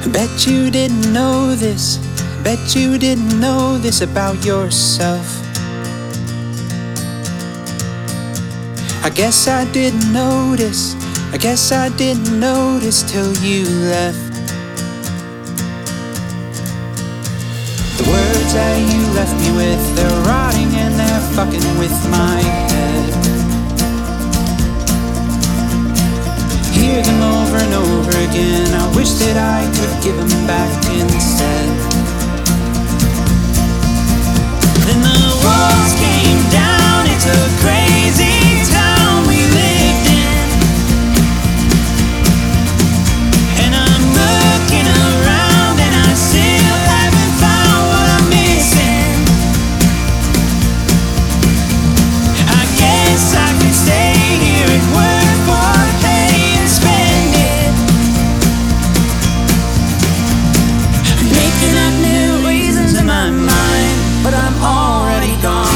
Bet you didn't know this. Bet you didn't know this about yourself. I guess I didn't notice. I guess I didn't notice till you left. The words that you left me with, they're rotting and they're fucking with my head. Hear them over and over again. I wish that I could give them back instead. Then the walls came down. It's a crazy town we lived in, and I'm looking around and I still haven't found what I'm missing. I guess I could stay here and work for pay and spend it, making up new reasons in my mind, but I'm already gone.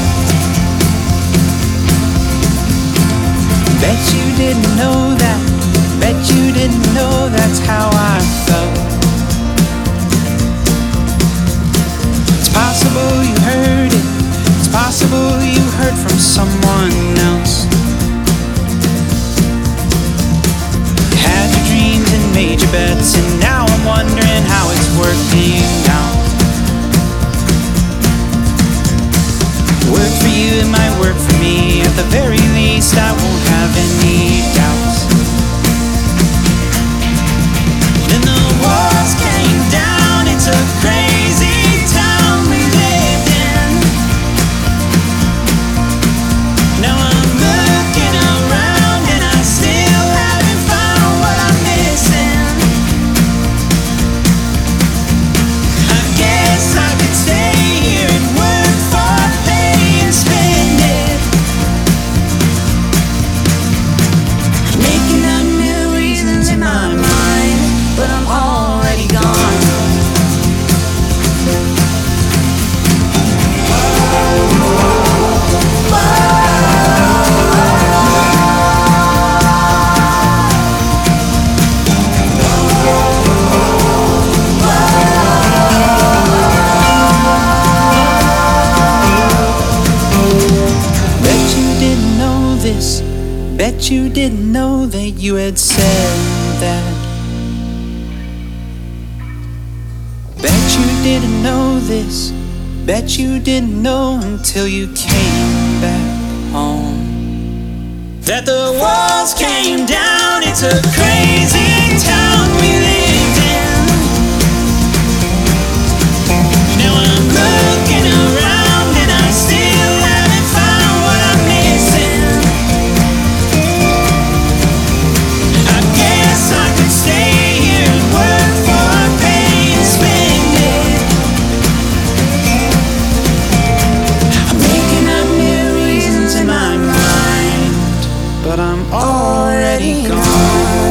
Bet you didn't know that. Bet you didn't know that's how I felt. It's possible you heard it. It's possible you heard from someone else. You had your dreams and made your bets, and now I'm wondering how it's working out. Work for you, it might work for me. At the very least, I won't have any doubts. Then the walls came down. It's a crazy town we lived in. Now I'm looking around and I still haven't found what I'm missing. I guess I could stay here and work for pay and spend it, making up new reasons in my mind, but I'm already gone. Bet you didn't know this. Bet you didn't know that you had said that. Bet you didn't know this. Bet you didn't know until you came back home. That the walls came down. It's a crazy town we lived in. Now I'm looking around and I still haven't found what I'm missing. I guess I could stay here and work for pay and spend it. I'm making up new reasons in my mind, but I'm already gone.